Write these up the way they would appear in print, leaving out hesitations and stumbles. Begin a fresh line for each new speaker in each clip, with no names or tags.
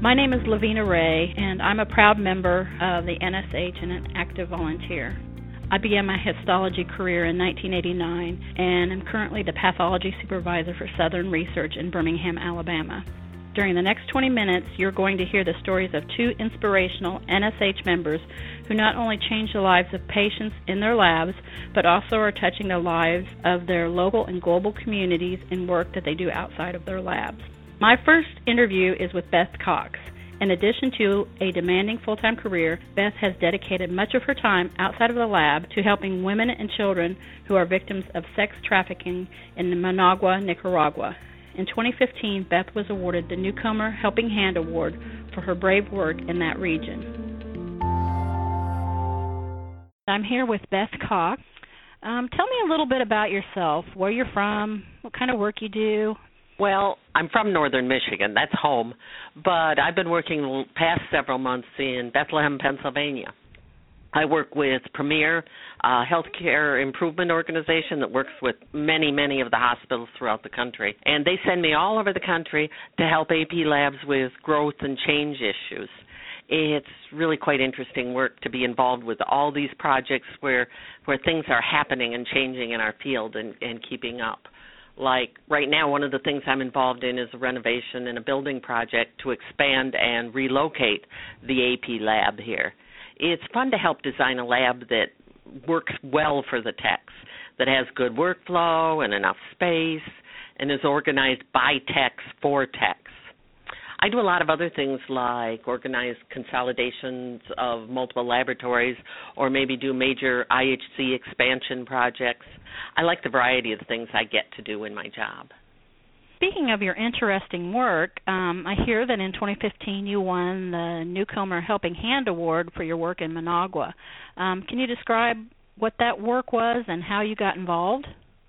My name is Lavina Ray, and I'm a proud member of the NSH and an active volunteer. I began my histology career in 1989 and am currently the pathology supervisor for Southern Research in Birmingham, Alabama. During the next 20 minutes, you're going to hear the stories of two inspirational NSH members who not only change the lives of patients in their labs, but also are touching the lives of their local and global communities in work that they do outside of their labs. My first interview is with Beth Cox. In addition to a demanding full-time career, Beth has dedicated much of her time outside of the lab to helping women and children who are victims of sex trafficking in Managua, Nicaragua. In 2015, Beth was awarded the Newcomer Helping Hand Award for her brave work in that region. I'm here with Beth Cox. Tell me a little bit about yourself, where you're from, what kind of work you do.
Well, I'm from northern Michigan. That's home. But I've been working the past several months in Bethlehem, Pennsylvania. I work with Premier, a healthcare improvement organization that works with many of the hospitals throughout the country. And they send me all over the country to help AP labs with growth and change issues. It's really quite interesting work to be involved with all these projects where things are happening and changing in our field and keeping up. Like right now, one of the things I'm involved in is a renovation and a building project to expand and relocate the AP lab here. It's fun to help design a lab that works well for the techs, that has good workflow and enough space, and is organized by techs for techs. I do a lot of other things like organize consolidations of multiple laboratories or maybe do major IHC expansion projects. I like the variety of the things I get to do in my job.
Speaking of your interesting work, I hear that in 2015 you won the Newcomer Helping Hand Award for your work in Managua. Can you describe what that work was and how you got involved?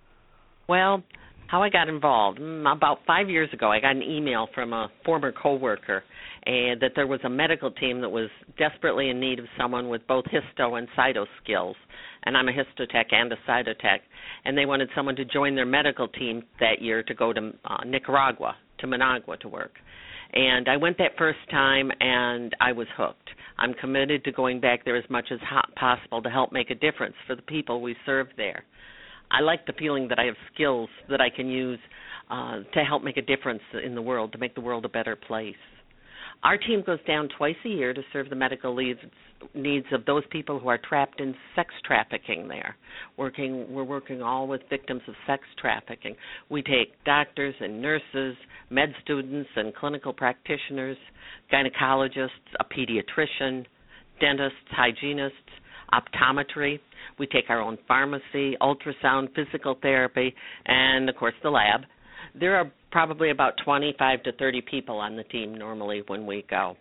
Well, how I got involved, about 5 years ago, I got an email from a former coworker and that there was a medical team that was desperately in need of someone with both histo and cyto skills. And I'm a histotech and a cytotech. And they wanted someone to join their medical team that year to go to Nicaragua, to Managua to work. And I went that first time, and I was hooked. I'm committed to going back there as much as possible to help make a difference for the people we serve there. I like the feeling that I have skills that I can use to help make a difference in the world, to make the world a better place. Our team goes down twice a year to serve the medical needs of those people who are trapped in sex trafficking there. We're working all with victims of sex trafficking. We take doctors and nurses, med students and clinical practitioners, gynecologists, a pediatrician, dentists, hygienists, optometry. We take our own pharmacy, ultrasound, physical therapy, and, of course, the lab. There are probably about 25 to 30 people on the team normally when we go.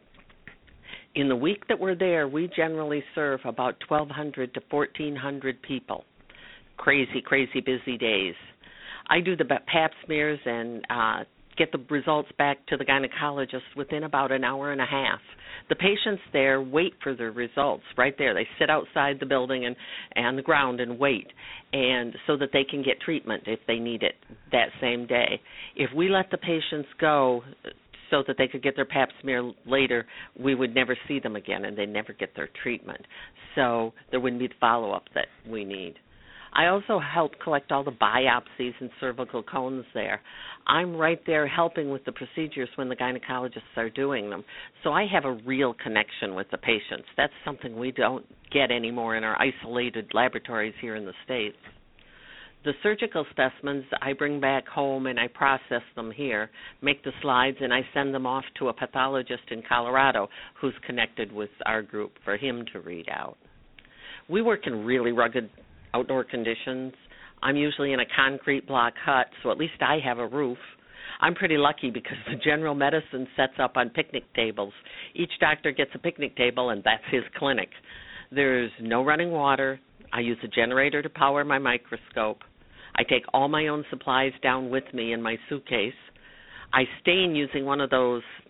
In the week that we're there, we generally serve about 1,200 to 1,400 people. Crazy busy days. I do the pap smears and get the results back to the gynecologist within about an hour and a half. The patients there wait for their results right there. They sit outside the building and on the ground and wait, and so that they can get treatment if they need it that same day. If we let the patients go so that they could get their pap smear later, we would never see them again and they'd never get their treatment. So there wouldn't be the follow-up that we need. I also help collect all the biopsies and cervical cones there. I'm right there helping with the procedures when the gynecologists are doing them. So I have a real connection with the patients. That's something we don't get anymore in our isolated laboratories here in the States. The surgical specimens I bring back home and I process them here, make the slides, and I send them off to a pathologist in Colorado who's connected with our group for him to read out. We work in really rugged outdoor conditions. I'm usually in a concrete block hut, so at least I have a roof. I'm pretty lucky because the general medicine sets up on picnic tables. Each doctor gets a picnic table, and that's his clinic. There's no running water. I use a generator to power my microscope. I take all my own supplies down with me in my suitcase. I stain using one of those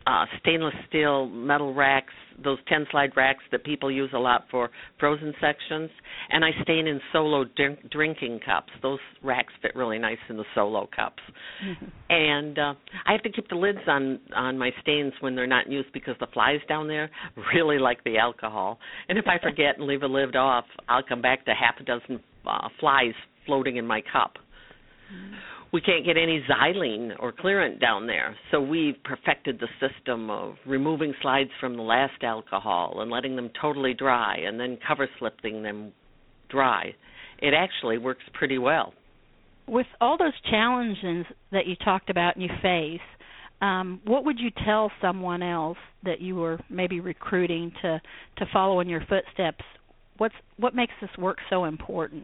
stainless steel metal racks, those 10-slide racks that people use a lot for frozen sections, and I stain in Solo drinking cups. Those racks fit really nice in the Solo cups. Mm-hmm. And I have to keep the lids on my stains when they're not in use because the flies down there really like the alcohol. And if I forget and leave a lid off, I'll come back to half a dozen flies floating in my cup. Mm-hmm. We can't get any xylene or clearant down there, so we've perfected the system of removing slides from the last alcohol and letting them totally dry and then cover slipping them dry. It actually works pretty well.
With all those challenges that you talked about and you face, what would you tell someone else that you were maybe recruiting to follow in your footsteps? What makes this work so important?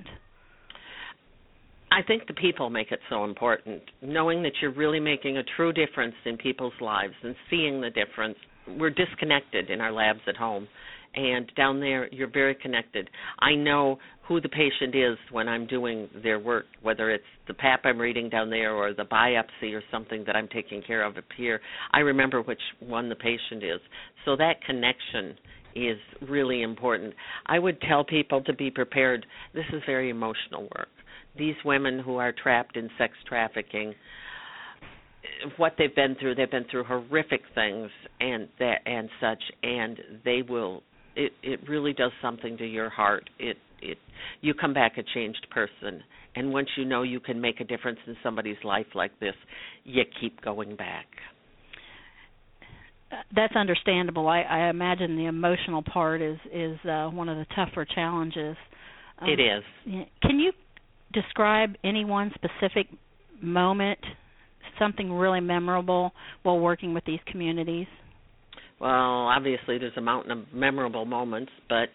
I think the people make it so important, knowing that you're really making a true difference in people's lives and seeing the difference. We're disconnected in our labs at home, and down there you're very connected. I know who the patient is when I'm doing their work, whether it's the pap I'm reading down there or the biopsy or something that I'm taking care of up here. I remember which one the patient is. So that connection is really important. I would tell people to be prepared. This is very emotional work. These women who are trapped in sex trafficking, what they've been through horrific things and such, and they will. It really does something to your heart. You come back a changed person, and once you know you can make a difference in somebody's life like this, you keep going back.
That's understandable. I imagine the emotional part is one of the tougher challenges.
It is.
Can you describe any one specific moment, something really memorable while working with these communities?
Well, obviously there's a mountain of memorable moments, but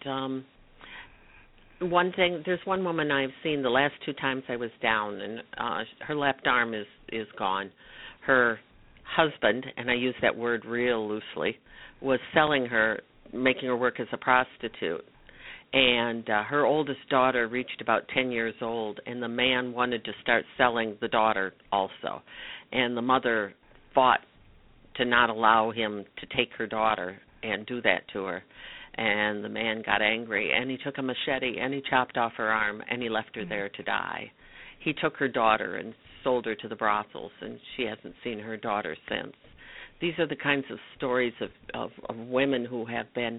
there's one woman I've seen the last 2 times I was down, and her left arm is gone. Her husband, and I use that word real loosely, was selling her, making her work as a prostitute. And her oldest daughter reached about 10 years old, and the man wanted to start selling the daughter also. And the mother fought to not allow him to take her daughter and do that to her. And the man got angry, and he took a machete, and he chopped off her arm, and he left her there to die. He took her daughter and sold her to the brothels, and she hasn't seen her daughter since. These are the kinds of stories of women who have been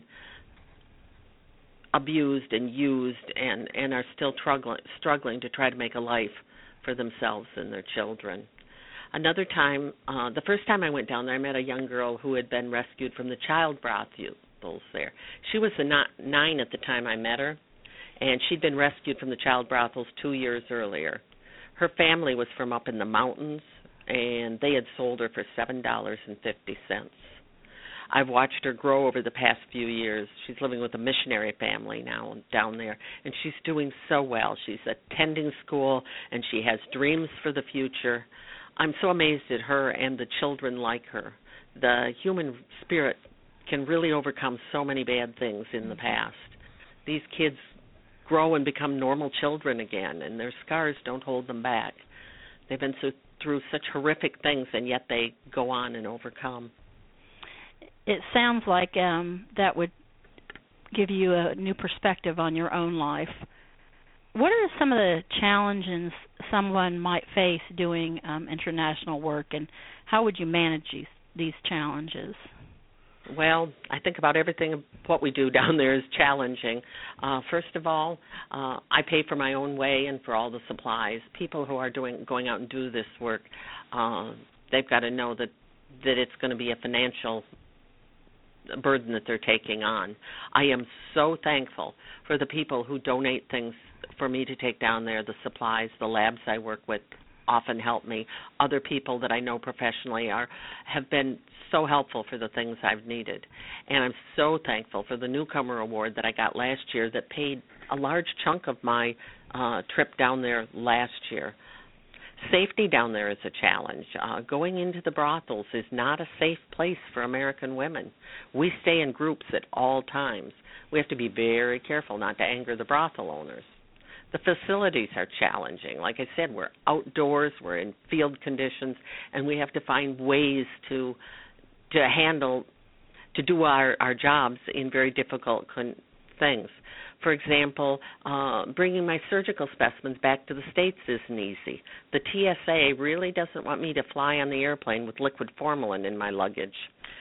abused and used and are still struggling to try to make a life for themselves and their children. Another time, the first time I went down there, I met a young girl who had been rescued from the child brothels there. She was 9 at the time I met her, and she'd been rescued from the child brothels 2 years earlier. Her family was from up in the mountains, and they had sold her for $7.50. I've watched her grow over the past few years. She's living with a missionary family now down there, and she's doing so well. She's attending school, and she has dreams for the future. I'm so amazed at her and the children like her. The human spirit can really overcome so many bad things in the past. These kids grow and become normal children again, and their scars don't hold them back. They've been through such horrific things, and yet they go on and overcome.
It sounds like that would give you a new perspective on your own life. What are some of the challenges someone might face doing international work, and how would you manage these challenges?
Well, I think about everything what we do down there is challenging. First of all, I pay for my own way and for all the supplies. People who are going out and do this work, they've got to know that it's going to be a financial burden that they're taking on. I am so thankful for the people who donate things for me to take down there, the supplies, the labs I work with often help me. Other people that I know professionally have been so helpful for the things I've needed. And I'm so thankful for the Newcomer Award that I got last year that paid a large chunk of my trip down there last year. Safety down there is a challenge. Going into the brothels is not a safe place for American women. We stay in groups at all times. We have to be very careful not to anger the brothel owners. The facilities are challenging. Like I said, we're outdoors, we're in field conditions, and we have to find ways to to do our jobs in very difficult things. For example, bringing my surgical specimens back to the States isn't easy. The TSA really doesn't want me to fly on the airplane with liquid formalin in my luggage.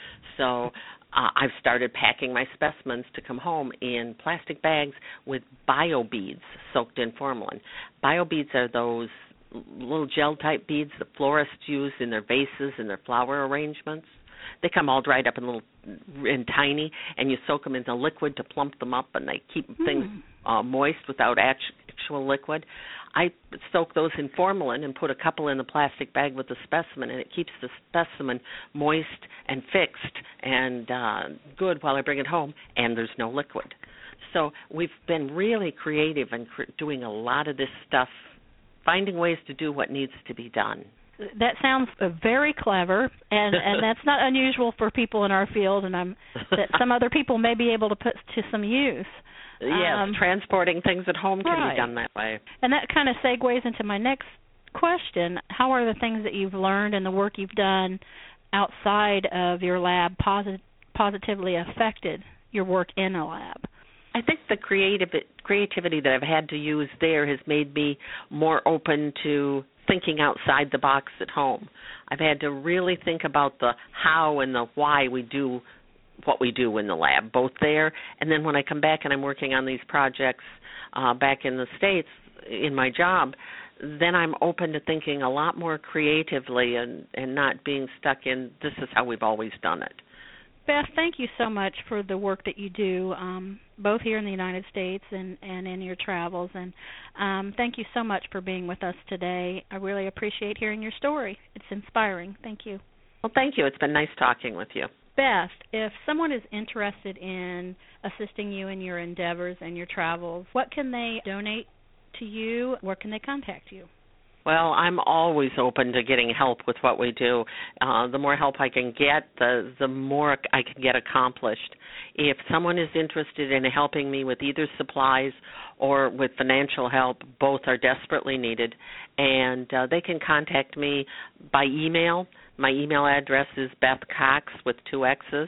So I've started packing my specimens to come home in plastic bags with bio beads soaked in formalin. Bio beads are those little gel-type beads that florists use in their vases and their flower arrangements. They come all dried up and tiny, and you soak them in the liquid to plump them up, and they keep things moist without actual liquid. I soak those in formalin and put a couple in the plastic bag with the specimen, and it keeps the specimen moist and fixed and good while I bring it home, and there's no liquid. So we've been really creative in doing a lot of this stuff, finding ways to do what needs to be done.
That sounds very clever, and that's not unusual for people in our field, and that some other people may be able to put to some use.
Yes, transporting things at home can be done that way.
And that kind of segues into my next question. How are the things that you've learned and the work you've done outside of your lab positively affected your work in a lab?
I think the creativity that I've had to use there has made me more open to thinking outside the box at home. I've had to really think about the how and the why we do what we do in the lab, both there and then when I come back and I'm working on these projects back in the States in my job, then I'm open to thinking a lot more creatively and not being stuck in this is how we've always done it.
Beth, thank you so much for the work that you do, both here in the United States and in your travels. And thank you so much for being with us today. I really appreciate hearing your story. It's inspiring. Thank you.
Well, thank you. It's been nice talking with you.
Beth, if someone is interested in assisting you in your endeavors and your travels, what can they donate to you? Where can they contact you?
Well, I'm always open to getting help with what we do. The more help I can get, the more I can get accomplished. If someone is interested in helping me with either supplies or with financial help, both are desperately needed. And they can contact me by email. My email address is BethCox with 2 X's,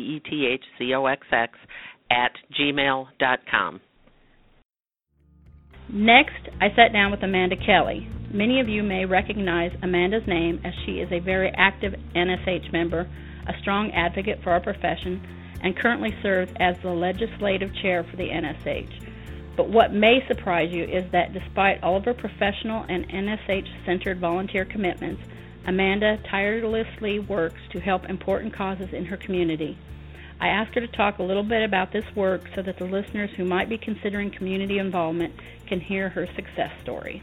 BETHCOXX, @gmail.com.
Next, I sat down with Amanda Kelly. Many of you may recognize Amanda's name as she is a very active NSH member, a strong advocate for our profession, and currently serves as the legislative chair for the NSH. But what may surprise you is that despite all of her professional and NSH-centered volunteer commitments, Amanda tirelessly works to help important causes in her community. I asked her to talk a little bit about this work so that the listeners who might be considering community involvement can hear her success story.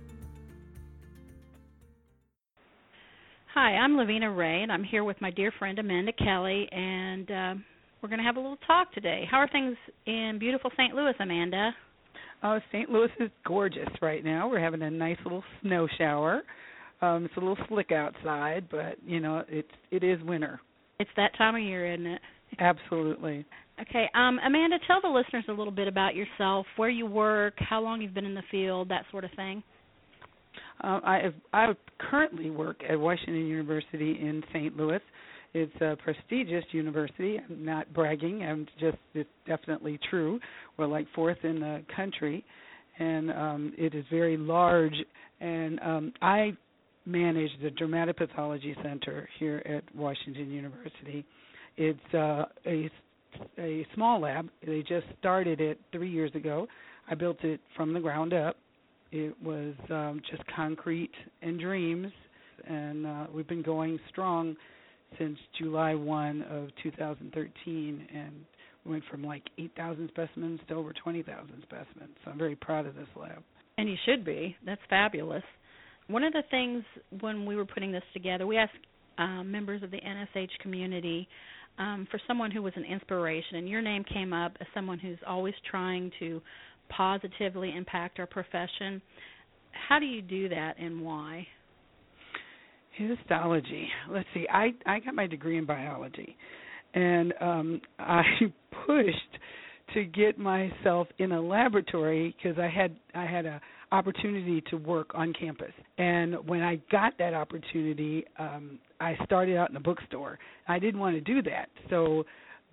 Hi, I'm Lavina Ray, and I'm here with my dear friend Amanda Kelly, and we're going to have a little talk today. How are things in beautiful St. Louis, Amanda?
Oh, St. Louis is gorgeous right now. We're having a nice little snow shower. It's a little slick outside, but, you know, it is winter.
It's that time of year, isn't it?
Absolutely.
Okay. Amanda, tell the listeners a little bit about yourself, where you work, how long you've been in the field, that sort of thing.
I currently work at Washington University in St. Louis. It's a prestigious university. I'm not bragging. It's definitely true. We're like fourth in the country, and it is very large. And I manage the Dermatopathology Center here at Washington University. It's a small lab. They just started it 3 years ago. I built it from the ground up. It was just concrete and dreams, and we've been going strong since July 1 of 2013, and we went from like 8,000 specimens to over 20,000 specimens. So I'm very proud of this lab.
And you should be. That's fabulous. One of the things when we were putting this together, we asked members of the NSH community for someone who was an inspiration, and your name came up as someone who's always trying to positively impact our profession. How do you do that, and why?
Histology. Let's see. I got my degree in biology, and I pushed to get myself in a laboratory because I had a opportunity to work on campus. And when I got that opportunity, I started out in a bookstore. I didn't want to do that, so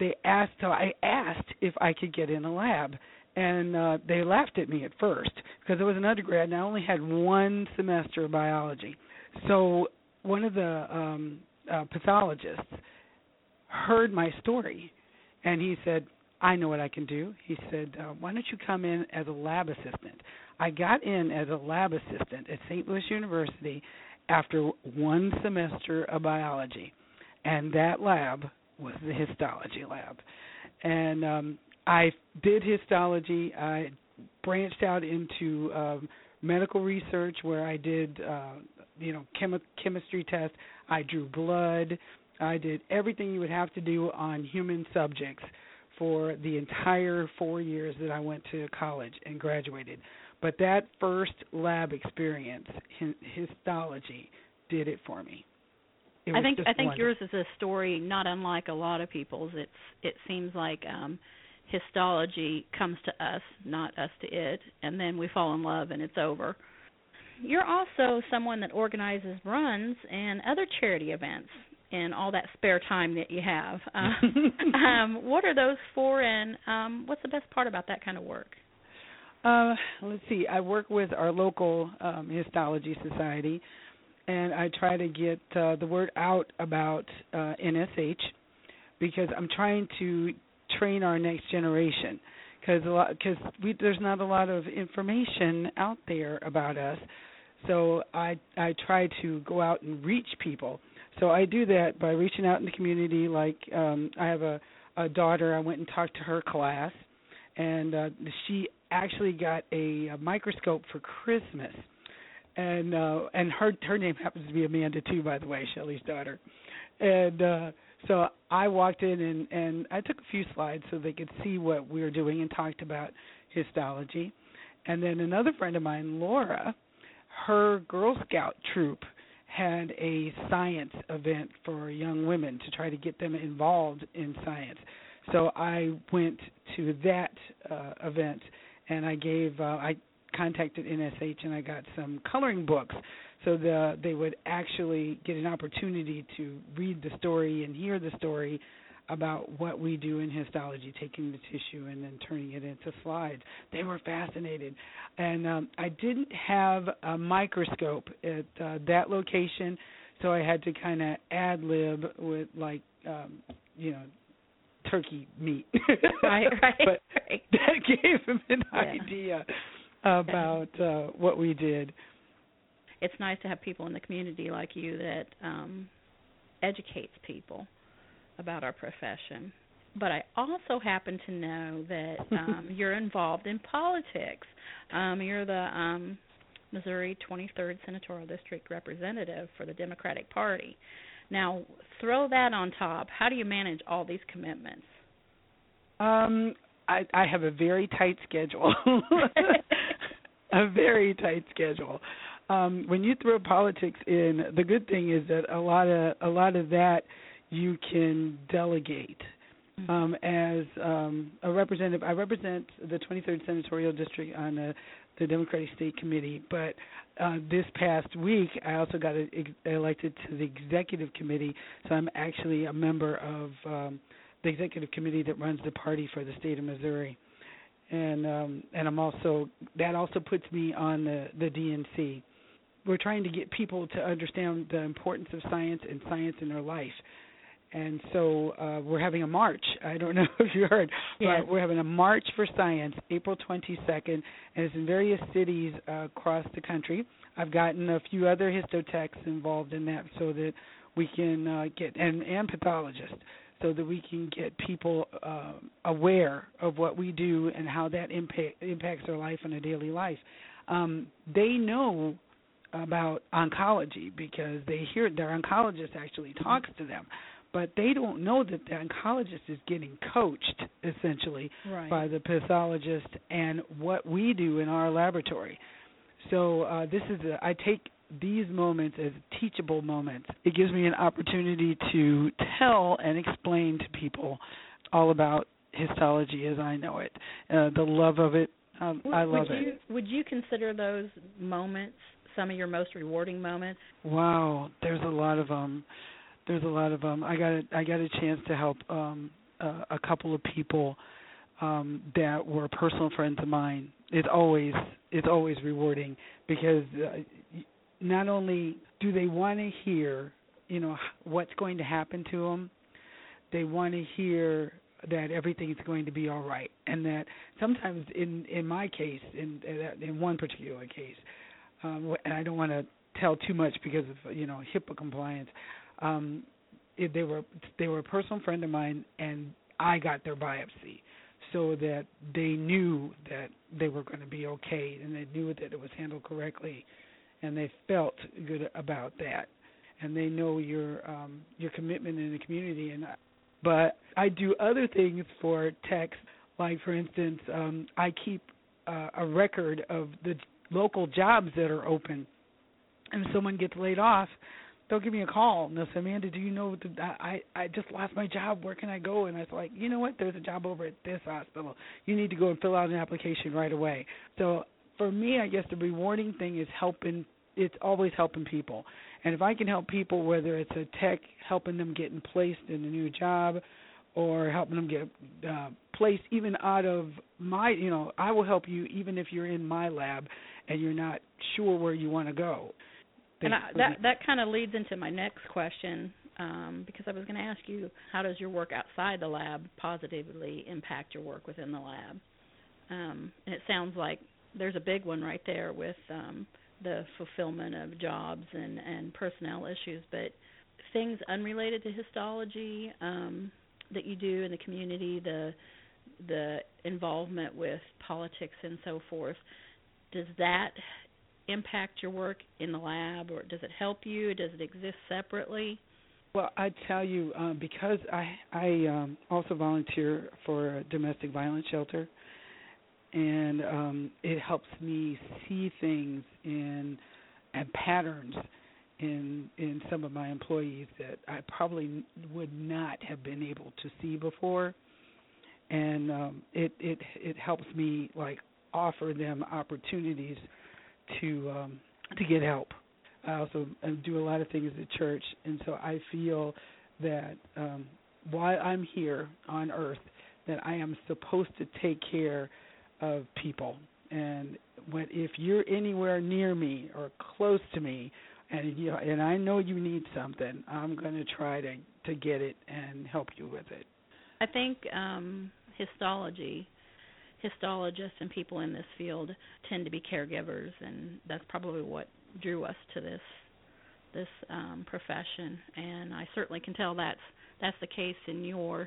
I asked if I could get in a lab. And they laughed at me at first because I was an undergrad and I only had one semester of biology. So one of the pathologists heard my story, and he said, I know what I can do. He said, why don't you come in as a lab assistant? I got in as a lab assistant at St. Louis University after one semester of biology, and that lab was the histology lab. And I did histology. I branched out into medical research where I did, chemistry tests. I drew blood. I did everything you would have to do on human subjects for the entire 4 years that I went to college and graduated. But that first lab experience, histology, did it for me.
I think yours is a story not unlike a lot of people's. It seems like histology comes to us, not us to it, and then we fall in love and it's over. You're also someone that organizes runs and other charity events in all that spare time that you have. What are those for, and what's the best part about that kind of work?
Let's see. I work with our local histology society, and I try to get the word out about NSH because I'm trying to train our next generation because there's not a lot of information out there about us. So I try to go out and reach people. So I do that by reaching out in the community. Like I have a daughter. I went and talked to her class, and she actually got a microscope for Christmas. And her name happens to be Amanda too, by the way, Shelley's daughter. And so I walked in and I took a few slides so they could see what we were doing and talked about histology. And then another friend of mine, Laura, her Girl Scout troop had a science event for young women to try to get them involved in science. So I went to that event, and I contacted NSH, and I got some coloring books so they would actually get an opportunity to read the story and hear the story about what we do in histology, taking the tissue and then turning it into slides. They were fascinated. And I didn't have a microscope at that location, so I had to kind of ad-lib with, turkey meat.
Right.
But that gave them an idea about what we did.
It's nice to have people in the community like you that educates people about our profession. But I also happen to know that you're involved in politics. You're the Missouri 23rd Senatorial District representative for the Democratic Party. Now, throw that on top. How do you manage all these commitments?
I have a very tight schedule. A very tight schedule. When you throw politics in, the good thing is that a lot of that you can delegate. As a representative, I represent the 23rd Senatorial District on the Democratic State Committee, but this past week I also got elected to the Executive Committee, so I'm actually a member of the Executive Committee that runs the party for the state of Missouri. And I'm also, that also puts me on the DNC. We're trying to get people to understand the importance of science and science in their life. And so we're having a march. I don't know if you heard, but we're having a March for Science, April 22nd, and it's in various cities across the country. I've gotten a few other histotechs involved in that so that we can get, and pathologists, so that we can get people aware of what we do and how that impacts their life and their daily life. They know about oncology because they hear their oncologist actually talks to them. But they don't know that the oncologist is getting coached, essentially, by the pathologist and what we do in our laboratory. So I take these moments as teachable moments. It gives me an opportunity to tell and explain to people all about histology as I know it. The love of it, I love it.
Would you consider those moments some of your most rewarding moments?
Wow, there's a lot of them. I got a chance to help a couple of people that were personal friends of mine. It's always rewarding because not only do they want to hear, what's going to happen to them, they want to hear that everything's going to be all right, and that sometimes in my case, in one particular case, and I don't want to tell too much because of HIPAA compliance. They were a personal friend of mine, and I got their biopsy, so that they knew that they were going to be okay, and they knew that it was handled correctly, and they felt good about that, and they know your commitment in the community. But I do other things for techs, like for instance, I keep a record of the local jobs that are open, and if someone gets laid off, they'll give me a call and they'll say, Amanda, do you know I just lost my job, where can I go? And I was like, you know what, there's a job over at this hospital. You need to go and fill out an application right away. So for me, I guess the rewarding thing is helping. It's always helping people. And if I can help people, whether it's a tech, helping them get placed in a new job, or helping them get placed even out of my, I will help you even if you're in my lab and you're not sure where you want to go.
And that kind of leads into my next question, because I was going to ask you, how does your work outside the lab positively impact your work within the lab? And it sounds like there's a big one right there with the fulfillment of jobs and personnel issues, but things unrelated to histology that you do in the community, the involvement with politics and so forth, does that impact your work in the lab, or does it help you? Does it exist separately?
Well, I tell you, because I also volunteer for a domestic violence shelter, and it helps me see things and patterns in some of my employees that I probably would not have been able to see before, and it helps me offer them opportunities to get help. I also do a lot of things at church, and so I feel that while I'm here on earth, that I am supposed to take care of people. And if you're anywhere near me or close to me, and I know you need something, I'm going to try to get it and help you with it.
I think histologists and people in this field tend to be caregivers, and that's probably what drew us to this profession. And I certainly can tell that's the case in your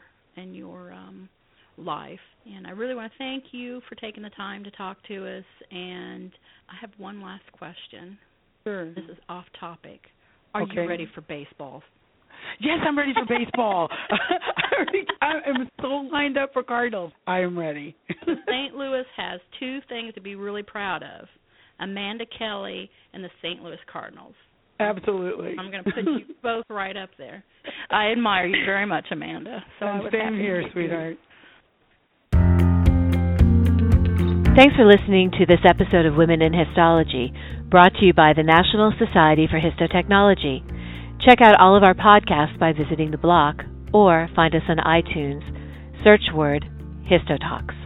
life. And I really want to thank you for taking the time to talk to us. And I have one last question.
Sure.
This is off topic. Are you ready for baseball?
Yes, I'm ready for baseball. I am so lined up for Cardinals. I am ready.
St. Louis has two things to be really proud of: Amanda Kelly and the St. Louis Cardinals.
Absolutely.
I'm going to put you both right up there. I admire you very much, Amanda. So
same here, sweetheart.
Thanks for listening to this episode of Women in Histology, brought to you by the National Society for Histotechnology. Check out all of our podcasts by visiting the blog, or find us on iTunes. Search word HistoTalks.